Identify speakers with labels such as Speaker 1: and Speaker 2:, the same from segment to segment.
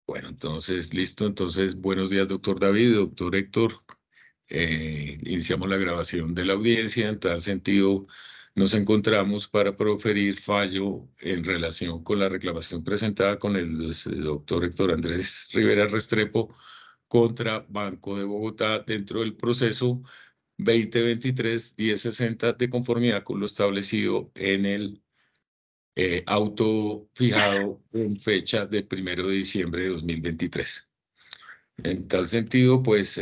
Speaker 1: Bueno, entonces, listo. Entonces, buenos días, doctor David, doctor Héctor. Iniciamos la grabación de la audiencia. En tal sentido, nos encontramos para proferir fallo en relación con la reclamación presentada con el doctor Héctor Andrés Rivera Restrepo contra Banco de Bogotá dentro del proceso 2023-1060 de conformidad con lo establecido en el auto fijado en fecha del 1 de diciembre de 2023. En tal sentido, pues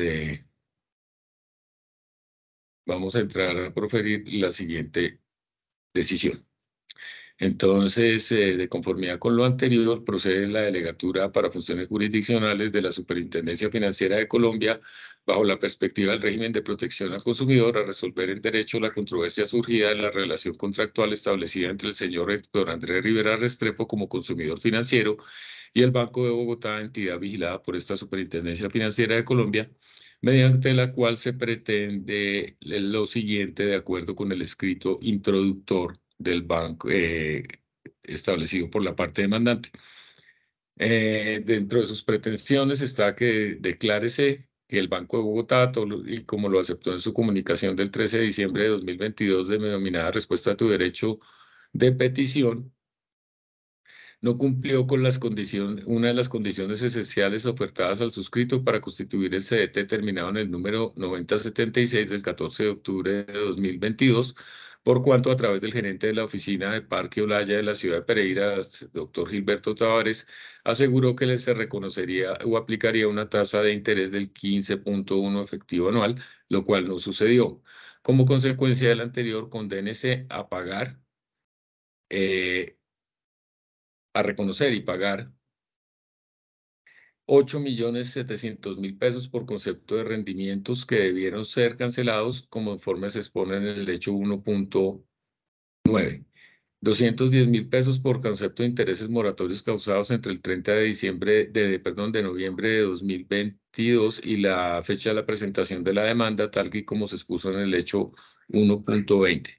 Speaker 1: vamos a entrar a proferir la siguiente decisión. Entonces, de conformidad con lo anterior, procede la delegatura para funciones jurisdiccionales de la Superintendencia Financiera de Colombia, bajo la perspectiva del régimen de protección al consumidor, a resolver en derecho la controversia surgida en la relación contractual establecida entre el señor Héctor Andrés Rivera Restrepo como consumidor financiero y el Banco de Bogotá, entidad vigilada por esta Superintendencia Financiera de Colombia, mediante la cual se pretende lo siguiente de acuerdo con el escrito introductor del banco establecido por la parte demandante. Dentro de sus pretensiones está que declárese que el Banco de Bogotá, y como lo aceptó en su comunicación del 13 de diciembre de 2022 denominada Respuesta a tu derecho de petición, no cumplió con una de las condiciones esenciales ofertadas al suscrito para constituir el CDT terminado en el número 9076 del 14 de octubre de 2022, por cuanto a través del gerente de la oficina de Parque Olaya de la ciudad de Pereira, doctor Gilberto Tavares, aseguró que se reconocería o aplicaría una tasa de interés del 15.1 efectivo anual, lo cual no sucedió. Como consecuencia del anterior, condénese a pagar, a reconocer y pagar 8.700.000 pesos por concepto de rendimientos que debieron ser cancelados, como informe se expone en el hecho 1.9. 210.000 pesos por concepto de intereses moratorios causados entre el 30 de diciembre de noviembre de 2022 y la fecha de la presentación de la demanda, tal y como se expuso en el hecho 1.20.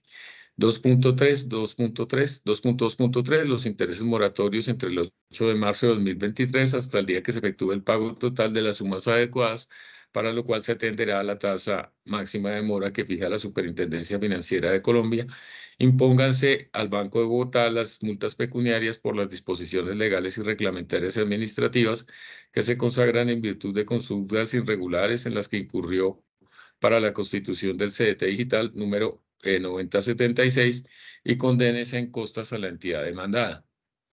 Speaker 1: 2.2.3, los intereses moratorios entre el 8 de marzo de 2023 hasta el día que se efectúe el pago total de las sumas adecuadas, para lo cual se atenderá a la tasa máxima de mora que fija la Superintendencia Financiera de Colombia. Impónganse al Banco de Bogotá las multas pecuniarias por las disposiciones legales y reglamentarias y administrativas que se consagran en virtud de consultas irregulares en las que incurrió para la constitución del CDT digital número 9076 y condénese en costas a la entidad demandada.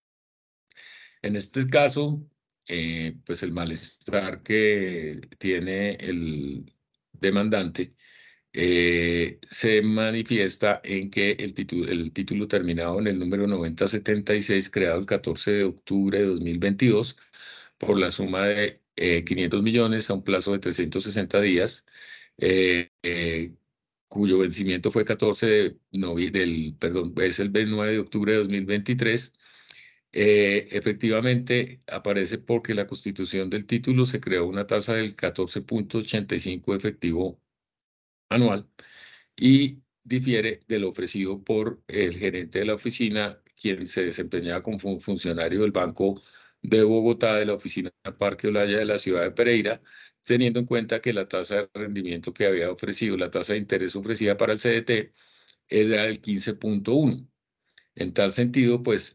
Speaker 1: En este caso, pues el malestar que tiene el demandante se manifiesta en que el título terminado en el número 9076, creado el 14 de octubre de 2022, por la suma de 500 millones a un plazo de 360 días, eh, eh, cuyo vencimiento fue 14 perdón, es el 29 de octubre de 2023. Efectivamente, aparece porque la constitución del título se creó una tasa del 14.85 efectivo anual y difiere de lo ofrecido por el gerente de la oficina, quien se desempeñaba como funcionario del Banco de Bogotá, de la oficina Parque Olaya de la ciudad de Pereira, teniendo en cuenta que la tasa de rendimiento que había ofrecido, la tasa de interés ofrecida para el CDT, era el 15.1. En tal sentido, pues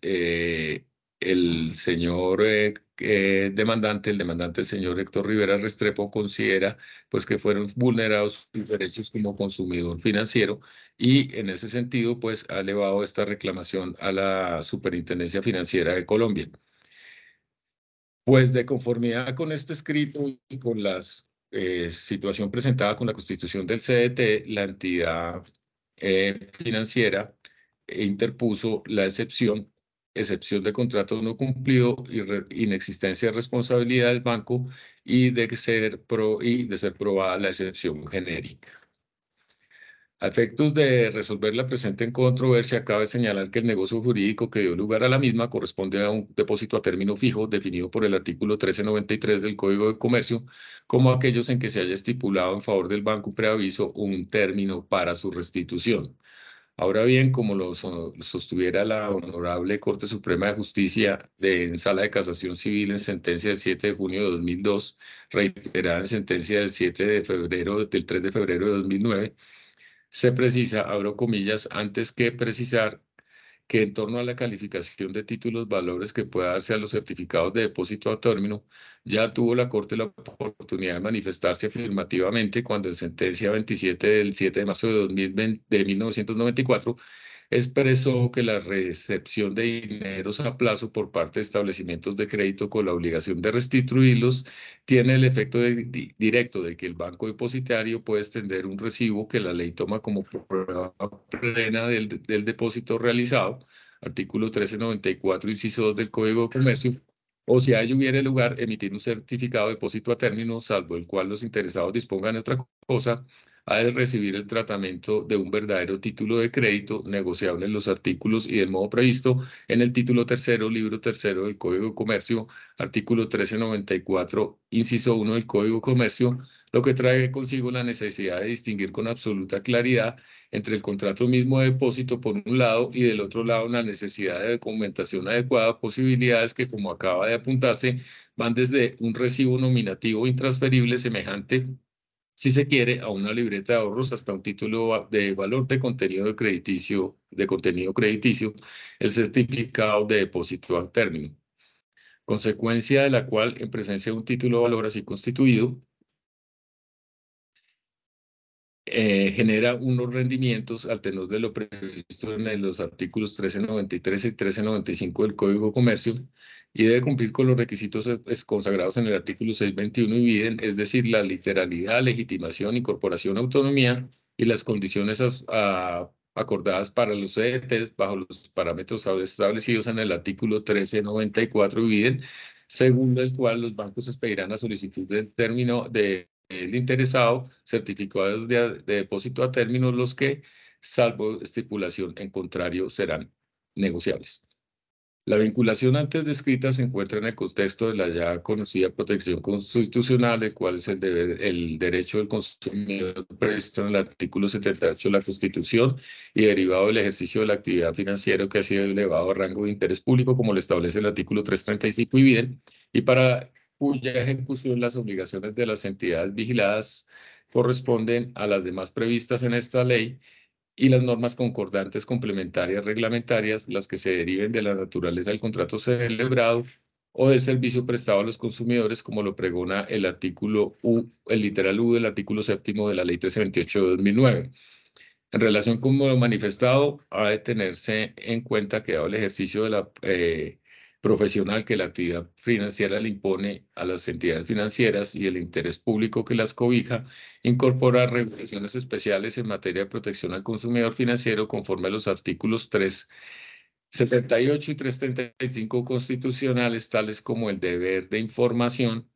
Speaker 1: el señor demandante, el demandante, el señor Héctor Rivera Restrepo, considera pues que fueron vulnerados sus derechos como consumidor financiero y en ese sentido pues ha elevado esta reclamación a la Superintendencia Financiera de Colombia. Pues de conformidad con este escrito y con la situación presentada con la constitución del CDT, la entidad financiera interpuso la excepción de contrato no cumplido y inexistencia de responsabilidad del banco y de ser probada la excepción genérica. A efectos de resolver la presente controversia, cabe señalar que el negocio jurídico que dio lugar a la misma corresponde a un depósito a término fijo definido por el artículo 1393 del Código de Comercio, como aquellos en que se haya estipulado en favor del banco preaviso un término para su restitución. Ahora bien, como sostuviera la Honorable Corte Suprema de Justicia en Sala de Casación Civil en sentencia del 7 de junio de 2002, reiterada en sentencia del 3 de febrero de 2009, se precisa, abro comillas, antes que precisar que en torno a la calificación de títulos, valores que pueda darse a los certificados de depósito a término, ya tuvo la Corte la oportunidad de manifestarse afirmativamente cuando en sentencia 27 del 7 de marzo de 2020 de 1994 expresó que la recepción de dineros a plazo por parte de establecimientos de crédito con la obligación de restituirlos tiene el efecto directo de que el banco depositario puede extender un recibo que la ley toma como prueba plena del depósito realizado, artículo 1394, inciso 2 del Código de Comercio, o si a ello hubiere lugar, emitir un certificado de depósito a término, salvo el cual los interesados dispongan de otra cosa, ha de recibir el tratamiento de un verdadero título de crédito negociable en los artículos y del modo previsto en el título tercero, libro tercero del Código de Comercio, artículo 1394, inciso 1 del Código de Comercio, lo que trae consigo la necesidad de distinguir con absoluta claridad entre el contrato mismo de depósito por un lado y del otro lado la necesidad de documentación adecuada, posibilidades que, como acaba de apuntarse, van desde un recibo nominativo intransferible semejante, si se quiere, a una libreta de ahorros hasta un título de valor de contenido crediticio, el certificado de depósito a término, consecuencia de la cual, en presencia de un título de valor así constituido, genera unos rendimientos al tenor de lo previsto en los artículos 1393 y 1395 del Código de Comercio y debe cumplir con los requisitos consagrados en el artículo 621 y BIDEN, es decir, la literalidad, legitimación, incorporación, autonomía y las condiciones acordadas para los CDTs bajo los parámetros establecidos en el artículo 1394 BIDEN, según el cual los bancos expedirán a solicitud del término de el interesado, certificados de depósito a término, los que, salvo estipulación en contrario, serán negociables. La vinculación antes descrita se encuentra en el contexto de la ya conocida protección constitucional, el cual es el derecho del consumidor previsto en el artículo 78 de la Constitución y derivado del ejercicio de la actividad financiera que ha sido elevado a rango de interés público, como lo establece el artículo 335 y bien, y para cuya ejecución las obligaciones de las entidades vigiladas corresponden a las demás previstas en esta ley y las normas concordantes complementarias reglamentarias, las que se deriven de la naturaleza del contrato celebrado o del servicio prestado a los consumidores, como lo pregona el artículo U, el literal U del artículo séptimo de la Ley 1328 de 2009. En relación con lo manifestado, ha de tenerse en cuenta que dado el ejercicio de la profesional que la actividad financiera le impone a las entidades financieras y el interés público que las cobija, incorpora regulaciones especiales en materia de protección al consumidor financiero conforme a los artículos 378 y 375 constitucionales, tales como el deber de información,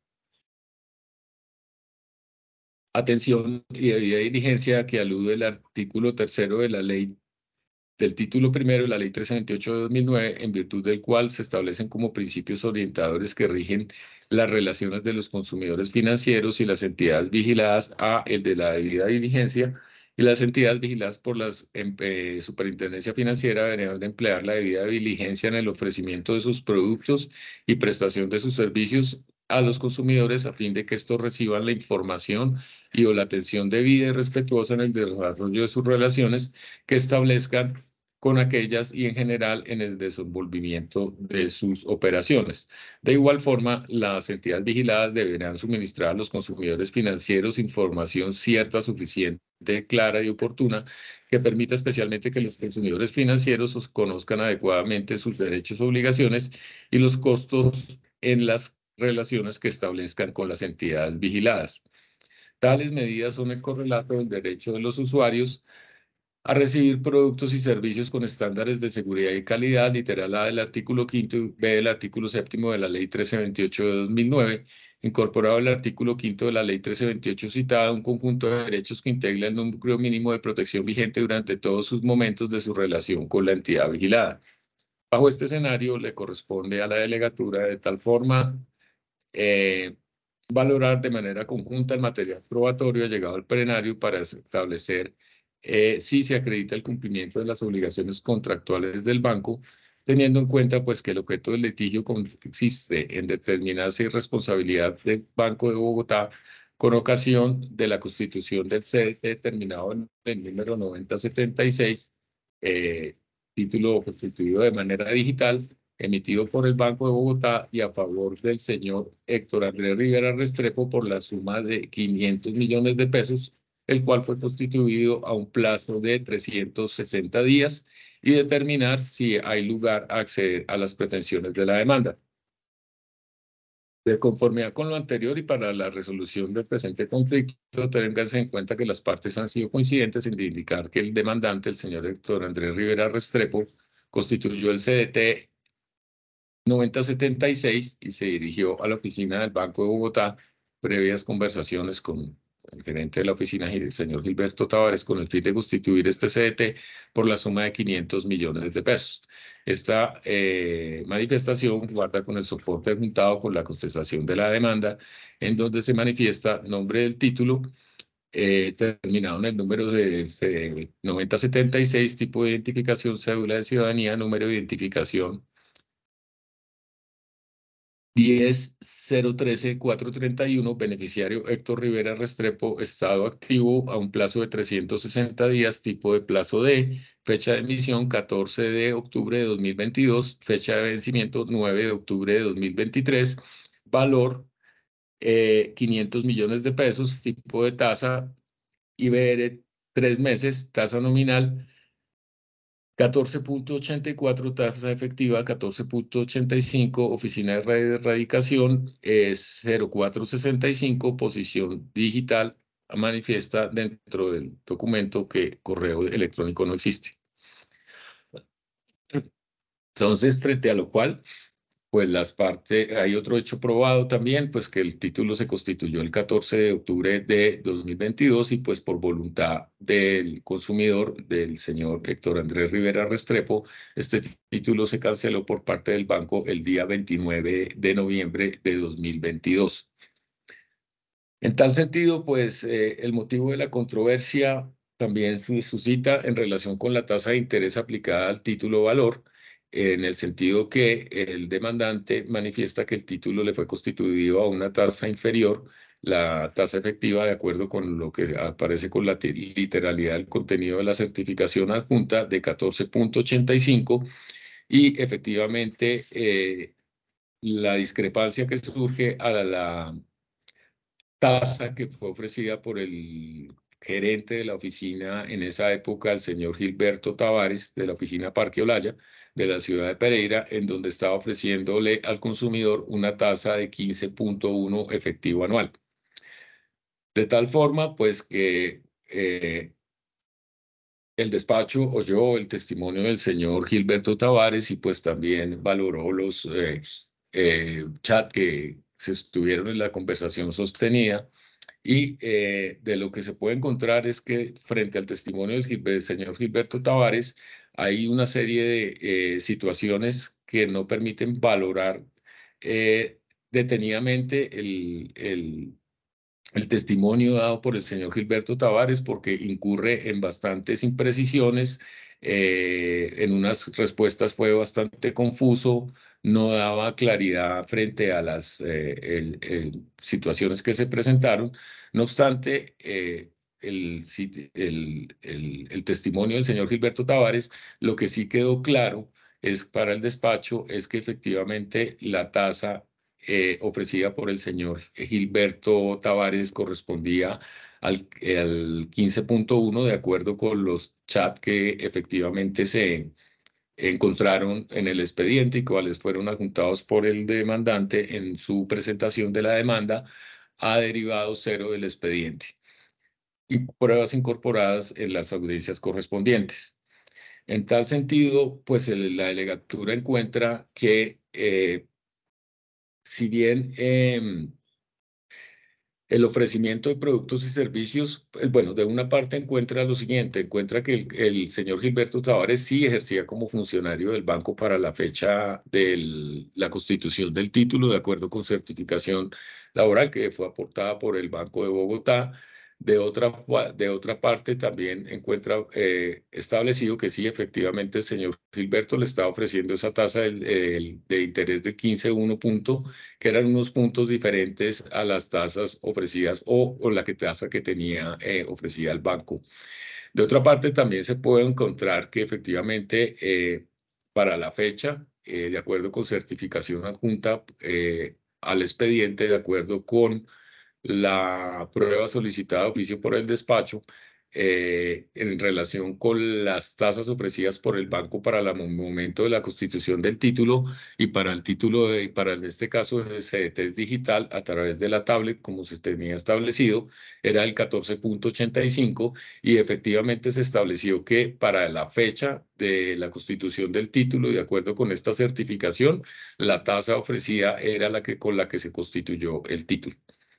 Speaker 1: atención y debida diligencia que alude el artículo tercero de la ley del título primero de la Ley 328 de 2009, en virtud del cual se establecen como principios orientadores que rigen las relaciones de los consumidores financieros y las entidades vigiladas a el de la debida diligencia, y las entidades vigiladas por la Superintendencia Financiera deberán emplear la debida diligencia en el ofrecimiento de sus productos y prestación de sus servicios a los consumidores a fin de que estos reciban la información y o la atención debida y respetuosa en el desarrollo de sus relaciones que establezcan con aquellas y en general en el desenvolvimiento de sus operaciones. De igual forma, las entidades vigiladas deberán suministrar a los consumidores financieros información cierta, suficiente, clara y oportuna que permita especialmente que los consumidores financieros conozcan adecuadamente sus derechos, obligaciones y los costos en las relaciones que establezcan con las entidades vigiladas. Tales medidas son el correlato del derecho de los usuarios a recibir productos y servicios con estándares de seguridad y calidad, literal A del artículo quinto y B del artículo séptimo de la Ley 1328 de 2009, incorporado al artículo quinto de la Ley 1328 citada, un conjunto de derechos que integra el núcleo mínimo de protección vigente durante todos sus momentos de su relación con la entidad vigilada. Bajo este escenario, le corresponde a la delegatura de tal forma eh, valorar de manera conjunta el material probatorio llegado al plenario para establecer si se acredita el cumplimiento de las obligaciones contractuales del banco, teniendo en cuenta pues que el objeto del litigio consiste en determinar si hay responsabilidad del Banco de Bogotá con ocasión de la constitución del CDT determinado en el número 9076, eh, título constituido de manera digital, emitido por el Banco de Bogotá y a favor del señor Héctor Andrés Rivera Restrepo por la suma de 500 millones de pesos, el cual fue constituido a un plazo de 360 días y determinar si hay lugar a acceder a las pretensiones de la demanda. De conformidad con lo anterior y para la resolución del presente conflicto, ténganse en cuenta que las partes han sido coincidentes en indicar que el demandante, el señor Héctor Andrés Rivera Restrepo, constituyó el CDT 9076 y se dirigió a la oficina del Banco de Bogotá, previas conversaciones con el gerente de la oficina, el señor Gilberto Tavares, con el fin de constituir este CDT por la suma de 500 millones de pesos. Esta manifestación guarda con el soporte adjuntado con la contestación de la demanda, en donde se manifiesta nombre del título, terminado en el número de 9076, tipo de identificación, cédula de ciudadanía, número de identificación 10-013-431, beneficiario Héctor Rivera Restrepo, estado activo a un plazo de 360 días, tipo de plazo D, fecha de emisión 14 de octubre de 2022, fecha de vencimiento 9 de octubre de 2023, valor 500 millones de pesos, tipo de tasa IBR 3 meses, tasa nominal 14.84, tasa efectiva 14.85, oficina de radicación es 0465, posición digital, manifiesta dentro del documento que correo electrónico no existe. Entonces, frente a lo cual, pues las partes, hay otro hecho probado también, pues que el título se constituyó el 14 de octubre de 2022 y pues por voluntad del consumidor, del señor Héctor Andrés Rivera Restrepo, este título se canceló por parte del banco el día 29 de noviembre de 2022. En tal sentido, pues el motivo de la controversia también se suscita en relación con la tasa de interés aplicada al título valor, en el sentido que el demandante manifiesta que el título le fue constituido a una tasa inferior, la tasa efectiva, de acuerdo con lo que aparece con la literalidad del contenido de la certificación adjunta, de 14.85, y efectivamente la discrepancia que surge a la tasa que fue ofrecida por el gerente de la oficina en esa época, el señor Gilberto Tavares, de la oficina Parque Olaya, de la ciudad de Pereira, en donde estaba ofreciéndole al consumidor una tasa de 15.1 efectivo anual. De tal forma, pues que el despacho oyó el testimonio del señor Gilberto Tavares y pues también valoró los chat que se estuvieron en la conversación sostenida. Y de lo que se puede encontrar es que frente al testimonio del señor Gilberto Tavares, hay una serie de situaciones que no permiten valorar eh, detenidamente el testimonio dado por el señor Gilberto Tavares, porque incurre en bastantes imprecisiones, en unas respuestas fue bastante confuso, no daba claridad frente a las situaciones que se presentaron. No obstante, el testimonio del señor Gilberto Tavares, lo que sí quedó claro es para el despacho es que efectivamente la tasa ofrecida por el señor Gilberto Tavares correspondía al 15.1, de acuerdo con los chats que efectivamente se encontraron en el expediente y cuales fueron adjuntados por el demandante en su presentación de la demanda a derivado cero del expediente y pruebas incorporadas en las audiencias correspondientes. En tal sentido, pues la delegatura encuentra que si bien el ofrecimiento de productos y servicios, bueno, de una parte encuentra lo siguiente, encuentra que el señor Gilberto Tavares sí ejercía como funcionario del banco para la fecha de la constitución del título, de acuerdo con certificación laboral que fue aportada por el Banco de Bogotá. De otra parte, también encuentra establecido que sí, efectivamente, el señor Gilberto le estaba ofreciendo esa tasa de interés de 15,1 punto, que eran unos puntos diferentes a las tasas ofrecidas o la tasa que tenía ofrecida el banco. De otra parte, también se puede encontrar que efectivamente para la fecha, de acuerdo con certificación adjunta al expediente, de acuerdo con la prueba solicitada de oficio por el despacho en relación con las tasas ofrecidas por el banco para el momento de la constitución del título y para el título para en este caso el CDT digital a través de la tablet, como se tenía establecido, era el 14,85 y efectivamente se estableció que para la fecha de la constitución del título, y de acuerdo con esta certificación, la tasa ofrecida era la que con la que se constituyó el título.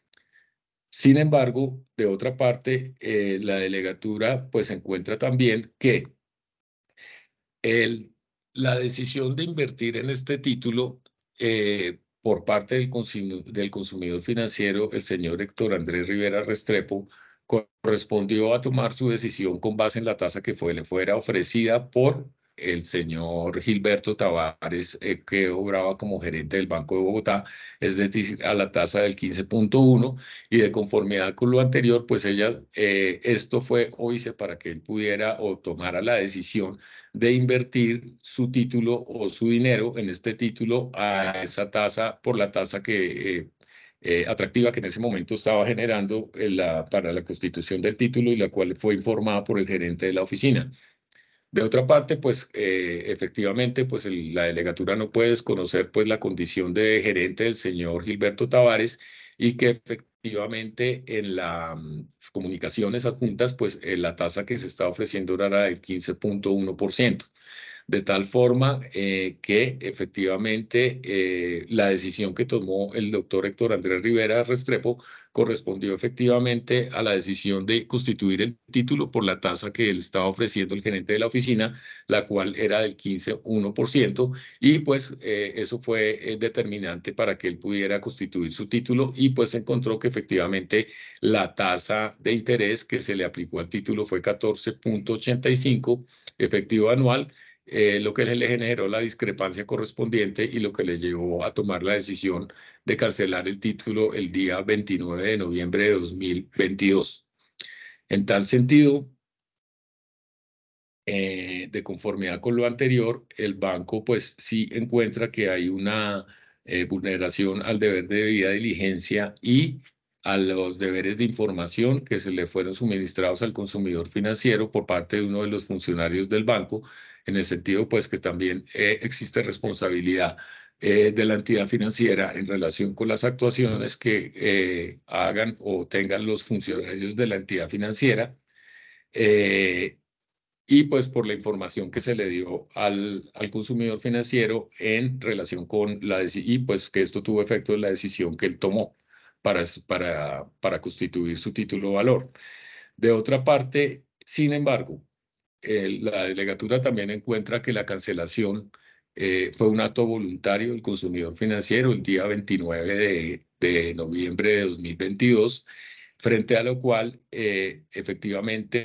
Speaker 1: Sin embargo, de otra parte, la delegatura pues encuentra también que el- la decisión de invertir en este título por parte del consumidor financiero, el señor Héctor Andrés Rivera Restrepo, correspondió a tomar su decisión con base en la tasa que le fuera ofrecida por el señor Gilberto Tavares, que obraba como gerente del Banco de Bogotá, es decir, a la tasa del 15,1 y de conformidad con lo anterior, pues esto fue o hice para que él pudiera o tomara la decisión de invertir su título o su dinero en este título a esa tasa por la tasa atractiva que en ese momento estaba generando para la constitución del título y la cual fue informada por el gerente de la oficina. De otra parte, pues efectivamente, pues la delegatura no puede desconocer pues la condición de gerente del señor Gilberto Tavares y que efectivamente en las comunicaciones adjuntas, pues la tasa que se está ofreciendo era del 15,1%. De tal forma que efectivamente la decisión que tomó el doctor Héctor Andrés Rivera Restrepo correspondió efectivamente a la decisión de constituir el título por la tasa que él estaba ofreciendo el gerente de la oficina, la cual era del 15,1%, y pues eso fue determinante para que él pudiera constituir su título y pues encontró que efectivamente la tasa de interés que se le aplicó al título fue 14,85 efectivo anual, lo que le generó la discrepancia correspondiente y lo que le llevó a tomar la decisión de cancelar el título el día 29 de noviembre de 2022. En tal sentido, de conformidad con lo anterior, el banco pues sí encuentra que hay una vulneración al deber de debida diligencia y a los deberes de información que se le fueron suministrados al consumidor financiero por parte de uno de los funcionarios del banco, en el sentido pues que también existe responsabilidad de la entidad financiera en relación con las actuaciones que hagan o tengan los funcionarios de la entidad financiera. eh, y pues por la información que se le dio al consumidor financiero en relación con y pues que esto tuvo efecto en la decisión que él tomó para constituir su título de valor. De otra parte, sin embargo, la delegatura también encuentra que la cancelación fue un acto voluntario del consumidor financiero el día 29 de noviembre de 2022, frente a lo cual efectivamente,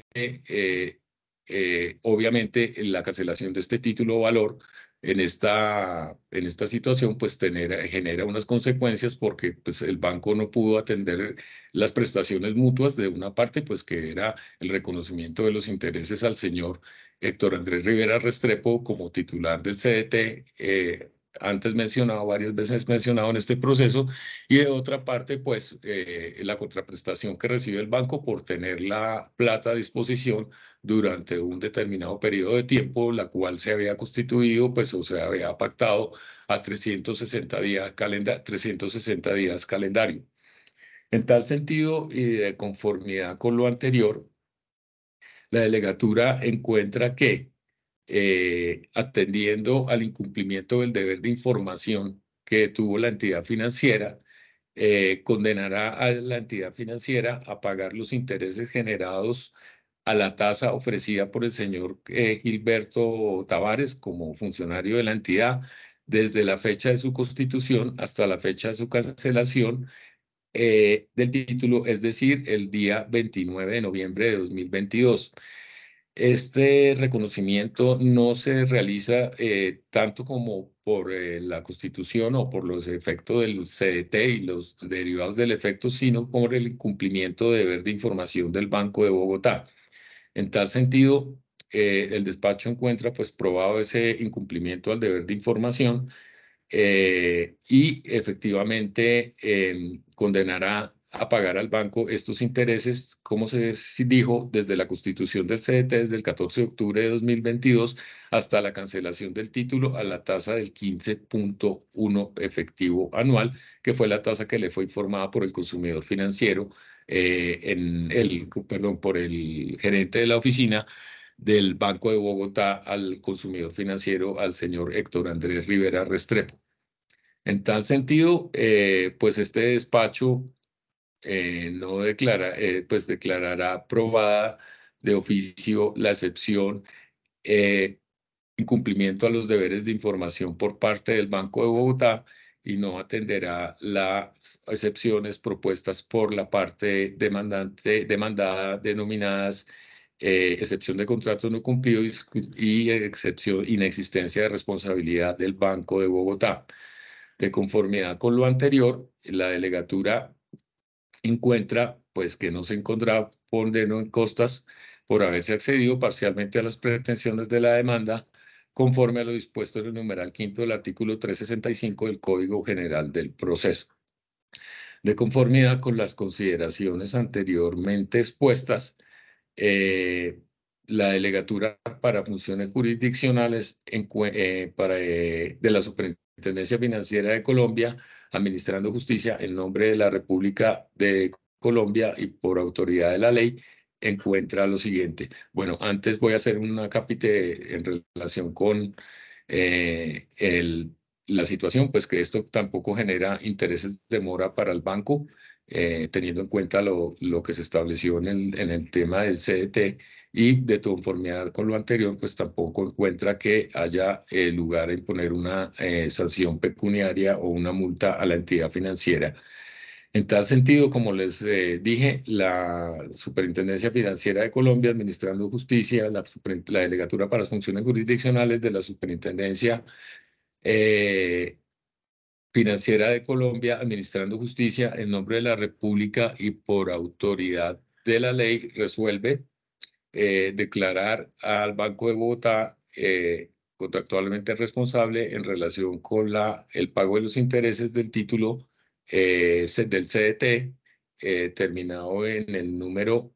Speaker 1: obviamente, la cancelación de este título o valor en esta situación pues genera unas consecuencias porque pues, el banco no pudo atender las prestaciones mutuas de una parte, pues que era el reconocimiento de los intereses al señor Héctor Andrés Rivera Restrepo como titular del CDT, antes mencionado, varias veces mencionado en este proceso, y de otra parte, pues la contraprestación que recibe el banco por tener la plata a disposición durante un determinado periodo de tiempo, la cual se había constituido, pues o se había pactado a 360 días calendario. En tal sentido, y de conformidad con lo anterior, la delegatura encuentra que, atendiendo al incumplimiento del deber de información que tuvo la entidad financiera, condenará a la entidad financiera a pagar los intereses generados a la tasa ofrecida por el señor Gilberto Tavares como funcionario de la entidad desde la fecha de su constitución hasta la fecha de su cancelación del título, es decir, el día 29 de noviembre de 2022. Este reconocimiento no se realiza tanto como por la Constitución o por los efectos del CDT y los derivados del efecto, sino por el incumplimiento de deber de información del Banco de Bogotá. En tal sentido, el despacho encuentra pues probado ese incumplimiento al deber de información y efectivamente condenará a pagar al banco estos intereses, como se dijo, desde la constitución del CDT, desde el 14 de octubre de 2022 hasta la cancelación del título a la tasa del 15.1 efectivo anual, que fue la tasa que le fue informada por el consumidor financiero, perdón, por el gerente de la oficina del Banco de Bogotá al consumidor financiero, al señor Héctor Andrés Rivera Restrepo. En tal sentido, pues este despacho no declara, pues declarará aprobada de oficio la excepción eh, incumplimiento a los deberes de información por parte del Banco de Bogotá y no atenderá las excepciones propuestas por la parte demandada denominadas excepción de contrato no cumplido y excepción inexistencia de responsabilidad del Banco de Bogotá. De conformidad con lo anterior, la delegatura encuentra pues que no se encontraba condeno en costas por haberse accedido parcialmente a las pretensiones de la demanda conforme a lo dispuesto en el numeral quinto del artículo 365 del Código General del Proceso. De conformidad con las consideraciones anteriormente expuestas, eh, la delegatura para funciones jurisdiccionales de la Superintendencia Financiera de Colombia, administrando justicia en nombre de la República de Colombia y por autoridad de la ley, encuentra lo siguiente. Bueno, antes voy a hacer un acápite en relación con la situación, pues que esto tampoco genera intereses de mora para el banco teniendo en cuenta lo que se estableció en el tema del CDT y de conformidad con lo anterior, pues tampoco encuentra que haya lugar a imponer una sanción pecuniaria o una multa a la entidad financiera. En tal sentido, como les dije, la Superintendencia Financiera de Colombia, Administrando Justicia, la Delegatura para las Funciones Jurisdiccionales de la Superintendencia eh, Financiera de Colombia, administrando justicia en nombre de la República y por autoridad de la ley, resuelve declarar al Banco de Bogotá contractualmente responsable en relación con el pago de los intereses del título del CDT, terminado en el número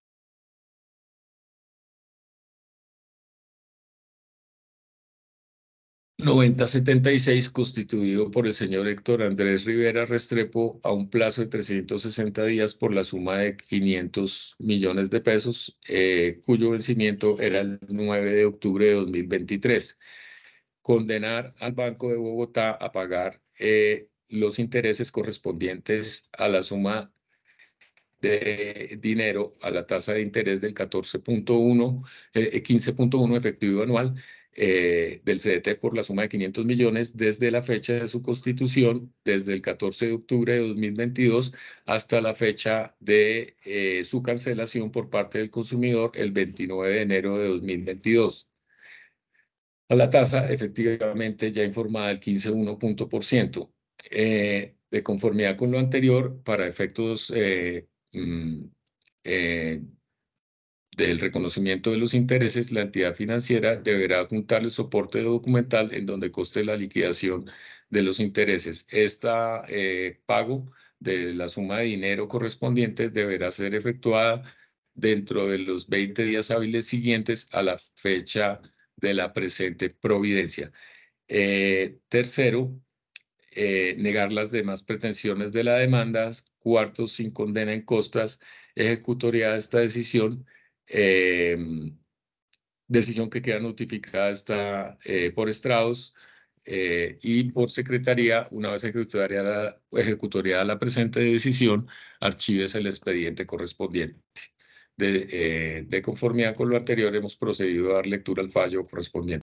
Speaker 1: 9076, constituido por el señor Héctor Andrés Rivera Restrepo a un plazo de 360 días por la suma de 500 millones de pesos, cuyo vencimiento era el 9 de octubre de 2023. Condenar al Banco de Bogotá a pagar los intereses correspondientes a la suma de dinero a la tasa de interés del 14.1, 15.1 efectivo anual del CDT por la suma de 500 millones desde la fecha de su constitución, desde el 14 de octubre de 2022 hasta la fecha de su cancelación por parte del consumidor el 29 de enero de 2022. A la tasa efectivamente ya informada del 15.1 punto por ciento. De conformidad con lo anterior, para efectos eh, del reconocimiento de los intereses, la entidad financiera deberá juntar el soporte documental en donde conste la liquidación de los intereses. Este pago de la suma de dinero correspondiente deberá ser efectuada dentro de los 20 días hábiles siguientes a la fecha de la presente providencia. Tercero, negar las demás pretensiones de la demanda. Cuarto, sin condena en costas, ejecutoria de esta decisión, eh, decisión que queda notificada por estrados y por secretaría, una vez ejecutoriada la presente decisión, archives el expediente correspondiente. De conformidad con lo anterior, hemos procedido a dar lectura al fallo correspondiente.